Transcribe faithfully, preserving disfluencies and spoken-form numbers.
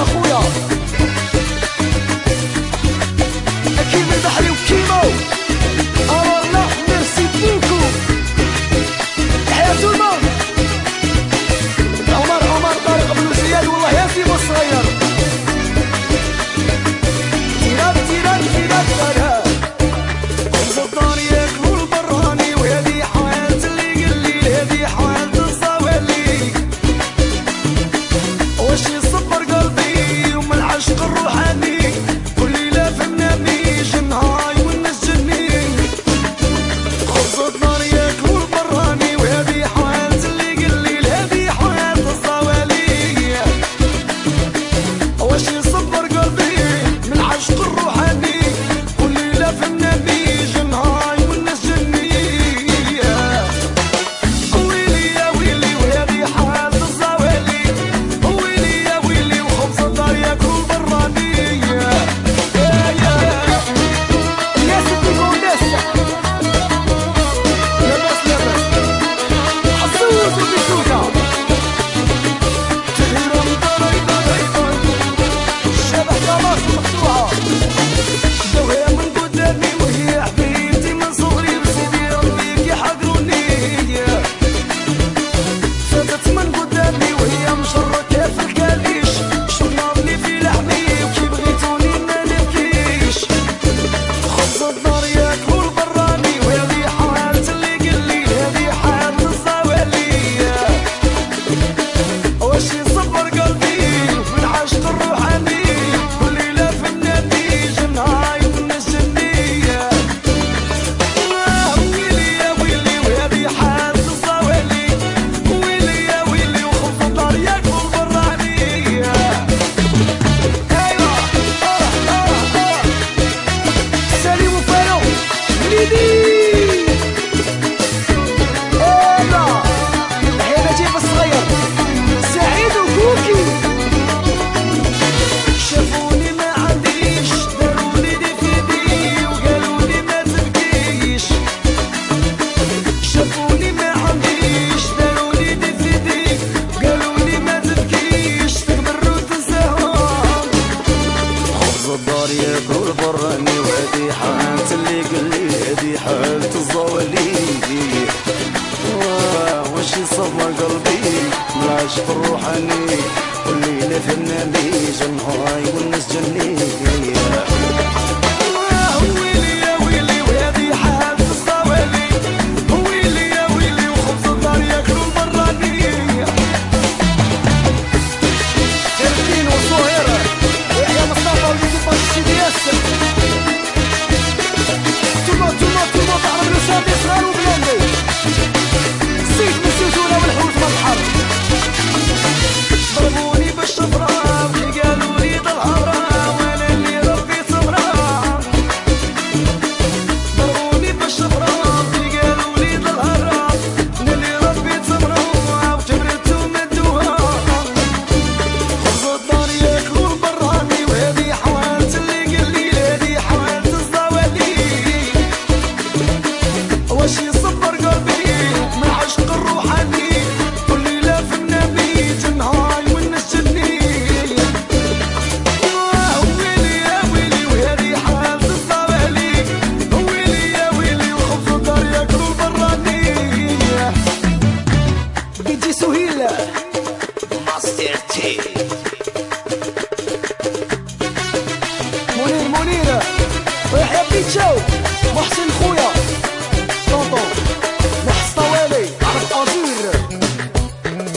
خويا أكيد من بحري وكيمو أولا ميرسي بوكو تحية الموت عمر عمر طارق بن زياد والله يا سيما الصغير تيرات تيرات تيرات تيرات خبز الدار ياكلو البراني وهذه حوالة اللي قليل هذه حوالة الصوالي واش يصبر قلبي ومن العشق الروحاني كل ليلة فناني جنهاي والناس جنين خبز الدار ياكلو البراني وهذه حوالة اللي قليل هذه حوالة الصوالي واش يصبر قلبي من العشق الروحاني كل ليلة فناني جنهاي والناس جنين ويلي يا ويلي وهذه حوالة الصوالي ويلي يا ويلي وخبز الدار ياكلو البراني الناس تجيبوا الناس لاباس لاباس حسوس وبسوكة تغيرهم داي داي داي الشبح كلاس مقطوعة داوها من قدامي وهي حبيبتي من صغري بسيدي ربي كيحقروني فاتت من قدامي وهي مشركة في الكاليش شفنا بلي في لحمي وكي بغيتوني ما نبكيش خبز الدار ياكلو البراني وهذه حوالة اللي قليل هذه حوالة الصوالي واش يصبر قلبي من العشق الروحاني كل ليلة فناني جنهاي والناس جنية ويلي يا ويلي وهذه حوالة الصوالي ويلي يا ويلي وخبز الدار ياكلو البراني ايوا اه اه اه سالي وفالو وليدي ايوا تحية نجيب الصغير سعيد وكوكي شافوني ما عنديش دارولي دي في يدي وقالولي ما تبكيش شافوني ما عنديش دارولي دي في يدي وقالولي ما تبكيش تكبر وتنساهم خبز الدار ياكلو البراني وهذه حالة اللي قلي هذه حالة الزوالي واش يصبر قلبي من العشق الروحاني كل ليلة فناني جنهاي والناس جنية ويلي يا ويلي وهذه حالة الصوالي ويلي يا ويلي وخبز الدار ياكلو البراني جربين وصهيرة ويحيى مصطفى وليكيباج سيدي ياسر توما توما توما تعرف الوساد إصرار وبلاندي زيد من الزيتونة والحوت من البحر ضربوني بالشفرة كي قالولي ضل عمرها وانا اللي ربيت صبرها ضربوني بالشفرة كي قالولي ضل عمرها انا اللي ربيت صبرها وجبرت ومدوها خبز الدار ياكلو البراني وهذه حوالة اللي قليل هذه حوالة الزوالي واش يصبر قلبي من العشق الروحاني كل ليلة فناني جنهاي والناس جنية ويلي يا ويلي وهذه حالة الصوالي ويلي يا ويلي وخبز الدار ياكلو البراني دي جي سهيل ماستر تي منير منير ويحيى بيتشو